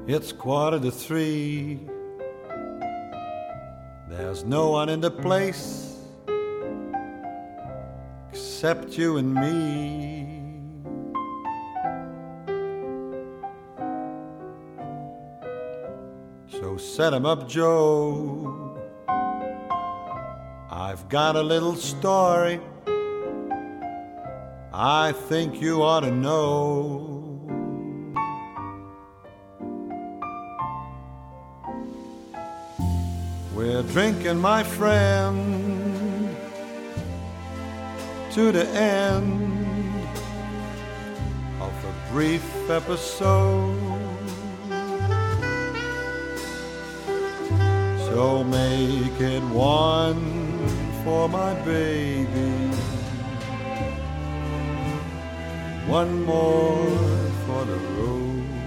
It's 2:45. There's no one in the place except you and me. So set 'em up, Joe. I've got a little story I think you ought to know. We're drinking, my friend, to the end of a brief episode. So make it one for my baby, one more for the road.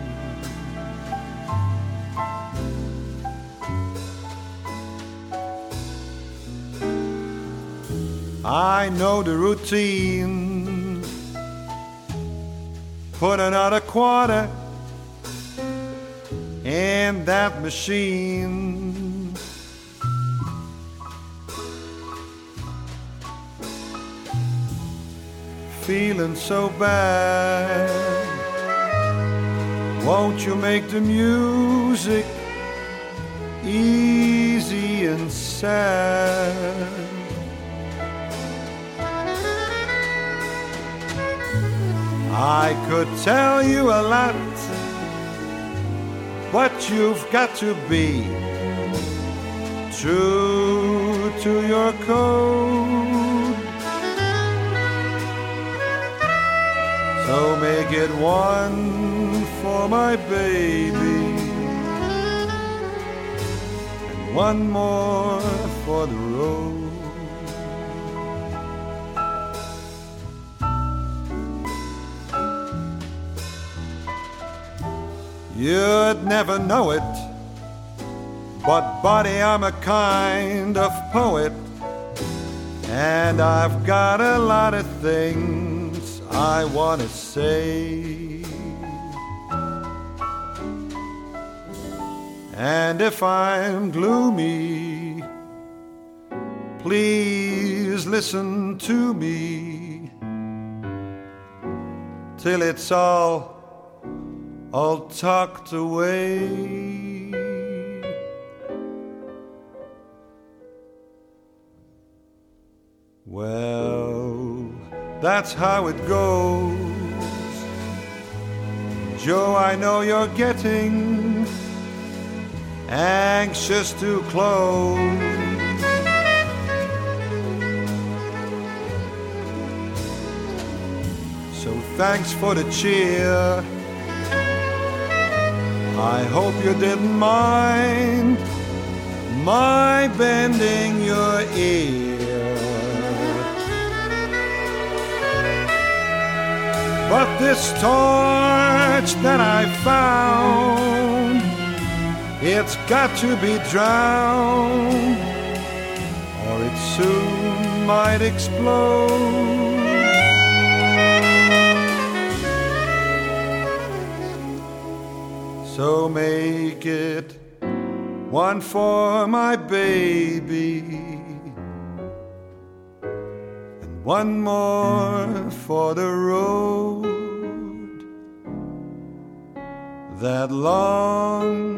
I know the routine. Put another quarter in that machine. Feeling so bad. Won't you make the music easy and sad? I could tell you a lot, but you've got to be true to your code. So make it one for my baby and one more for the road. You'd never know it, but buddy, I'm a kind of poet, and I've got a lot of things I want to say. And if I'm gloomy, please listen to me till it's all tucked away. Well, that's how it goes. Joe, I know you're getting anxious to close. So thanks for the cheer. I hope you didn't mind my bending your ear. But this torch that I found, it's got to be drowned, or it soon might explode. So make it one for my baby and one more for the road. That long,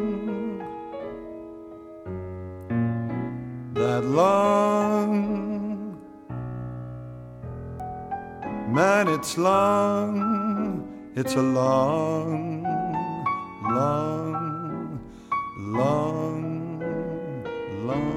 man, it's long, it's a long, long, long, long.